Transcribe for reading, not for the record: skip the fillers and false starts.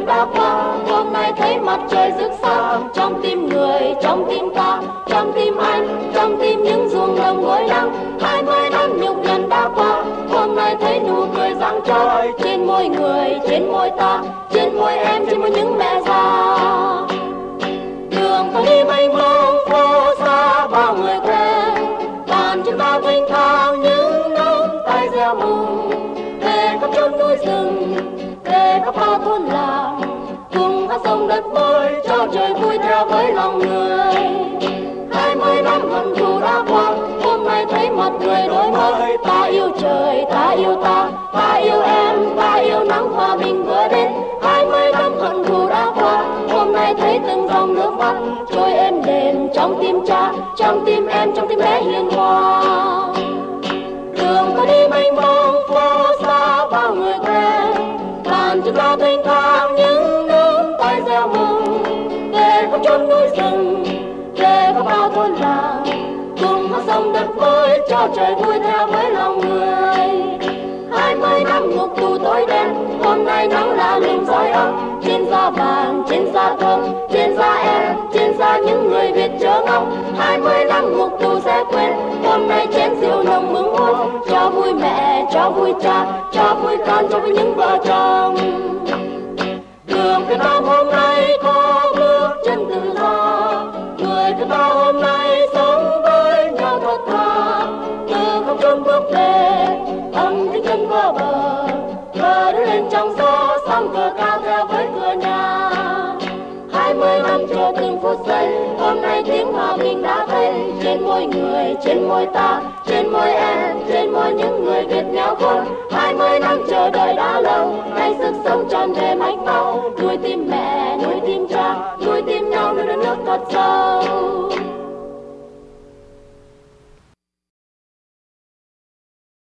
đã qua, hôm nay thấy mặt trời rực sáng trong tim người, trong tim ta, trong tim anh, trong tim những ruộng đồng ngôi lăng. 20 năm nhục nhằn đã qua, hôm nay thấy nụ cười rạng rỡ trên môi người, trên môi ta, trên môi em, trên môi những mẹ già. Đường ta đi mênh mông phố xa bao người quen, bàn chân ta vênh thang những nắm tay gieo mùng, về khắp chốn núi rừng, về khắp bao thôn làng, cùng hát sông đất mới cho trời vui theo với lòng người. 20 năm hận thù đã qua, hôm nay thấy mặt người đổi mới. Ta yêu trời, ta yêu ta yêu em, ta yêu nắng hòa bình vừa đến. 20 năm hận thù đã qua, hôm nay thấy từng dòng nước mắt trôi êm đềm trong tim cha, trong tim em, trong tim bé hiền hòa. Đường ta đi mênh mông phố xa bao người quen, bàn chân ta thênh thang những nắm tay gieo mừng, về khắp chốn núi rừng, về khắp bao thôn làng, cùng hát sông đất mới cho trời vui theo với lòng người. 20 năm ngục tù tối đen, hôm nay nắng là niềm soi ấm trên da vàng, trên da thơm, trên da em, trên da những người Việt chờ ngóng. 20 năm ngục tù sẽ quên, hôm nay chén rượu nồng mừng uống cho vui mẹ, cho vui cha, cho vui con, cho vui những vợ chồng. Đường Việt Nam hôm nay có bước chân tự do, người Việt Nam hôm nay sống với nhau thật thà. Từ không trung bước về, âm tiếng chân vỡ bờ, cờ đưa lên trong gió, sóng cờ cao theo với cửa nhà. 20 năm chờ từng phút giây, hôm nay tiếng hòa bình đã thấy trên môi người, trên môi ta, trên môi em, trên môi những người Việt nghèo khốn. 20 năm chờ đợi đã lâu, nay sức sống tròn về mạch máu, nuôi tim mẹ, nuôi tim cha, nuôi tim nhau, nuôi đất nước thật giàu.